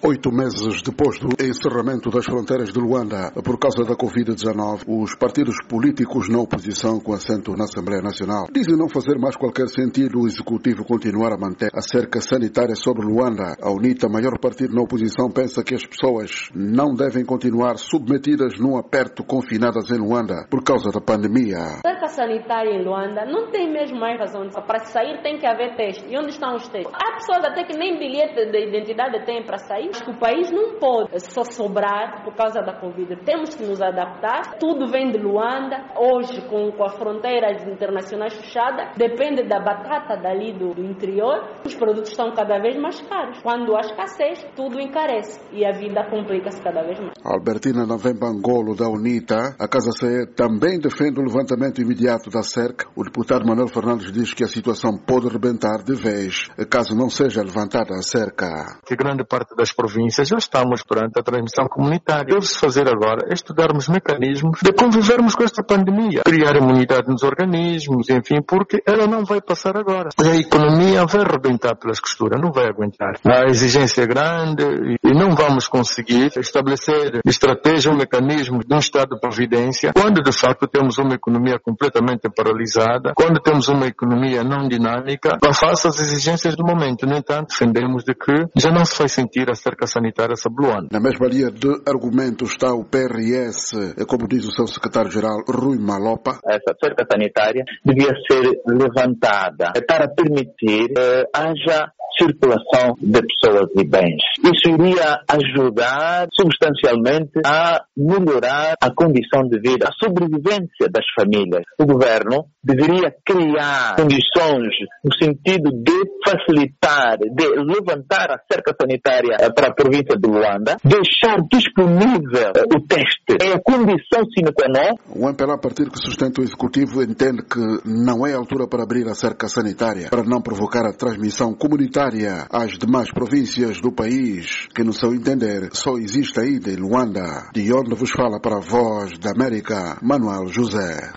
8 meses depois do encerramento das fronteiras de Luanda por causa da Covid-19, os partidos políticos na oposição com assento na Assembleia Nacional dizem não fazer mais qualquer sentido o Executivo continuar a manter a cerca sanitária sobre Luanda. A UNITA, maior partido na oposição, pensa que as pessoas não devem continuar submetidas num aperto confinadas em Luanda por causa da pandemia. A cerca sanitária em Luanda não tem mesmo mais razão. Para sair tem que haver teste. E onde estão os testes? Há pessoas até que nem bilhete de identidade têm para sair. Acho que o país não pode só sobrar por causa da Covid. Temos que nos adaptar. Tudo vem de Luanda. Hoje, com as fronteiras internacionais fechadas, depende da batata dali do interior. Os produtos estão cada vez mais caros. Quando há escassez, tudo encarece. E a vida complica-se cada vez mais. Albertina Navembangolo, da UNITA, a Casa CE também defende o levantamento imediato da cerca. O deputado Manuel Fernandes diz que a situação pode rebentar de vez, caso não seja levantada a cerca. Que grande parte das províncias já estamos perante a transmissão comunitária. Deve-se fazer agora é estudarmos mecanismos de convivermos com esta pandemia, criar imunidade nos organismos, enfim, porque ela não vai passar agora. A economia vai rebentar pelas costuras, não vai aguentar. A exigência é grande e não vamos conseguir estabelecer estratégia ou mecanismos de um estado de providência quando de facto temos uma economia completamente paralisada, quando temos uma economia não dinâmica, face às exigências do momento. No entanto, defendemos de que já não se vai sentir a cerca sanitária sobre Luanda. Na mesma linha de argumentos está o PRS, como diz o seu secretário-geral Rui Malopa. Essa cerca sanitária devia ser levantada para permitir que haja circulação de pessoas e bens. Isso iria ajudar substancialmente a melhorar a condição de vida, a sobrevivência das famílias. O governo deveria criar condições no sentido de facilitar, de levantar a cerca sanitária para a província de Luanda, deixar disponível o teste. É a condição sine qua non. O MPLA, partido que sustenta o Executivo, entende que não é a altura para abrir a cerca sanitária, para não provocar a transmissão comunitária às demais províncias do país, que no seu entender só existe ainda em Luanda. De onde vos fala para a Voz da América, Manuel José.